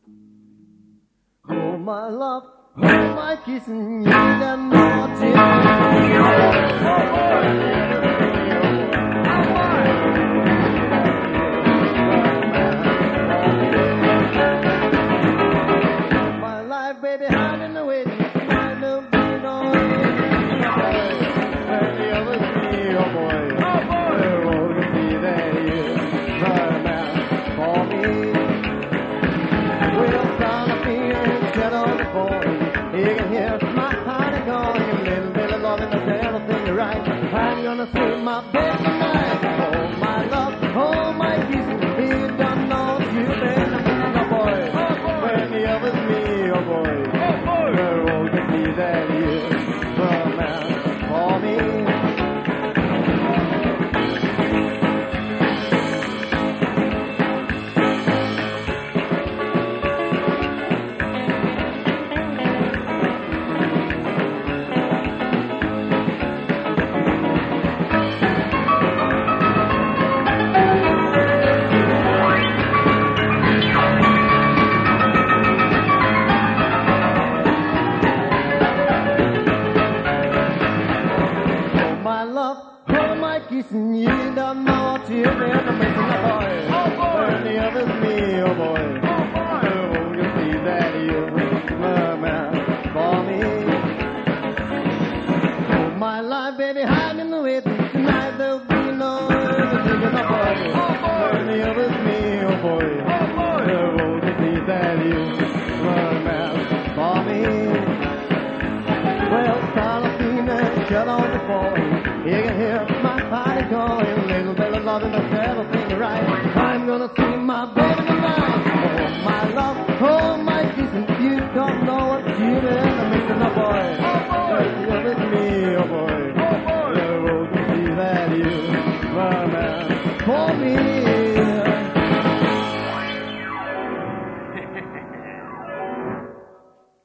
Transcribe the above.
Oh, my love, oh, my kissing, you done naughty. My life, baby, hiding away. I don't be no when the other me, oh boy. Oh, you see that you run man for me. We'll start up here and set on the boy. You can hear my heart going, a little bit of love and that's everything right. I'm gonna see my baby tonight. Oh, my love, oh, my kiss. You don't know what you've been missing, oh boy. When the other's me, oh boy. Oh, you see that you run man for me. Kissing you don't know what you've been missing, oh boy. Oh boy, and the other's me, oh boy. Oh boy, oh, you see that you man for me. Oh, my life, baby, hiding away tonight. There'll be no thinking, oh boy. Oh boy, and the other's me, oh boy. Oh boy, oh, you see that you man for me. Well, Starlafina, shut on the phone. You can hear my body going, a little bit of love and that's everything right. I'm gonna see my baby tonight. Oh, my love, oh, my kissing. You don't know what you've been missing, oh boy. Oh boy, you're with me, oh boy. Oh boy, oh, you see that you were man for me.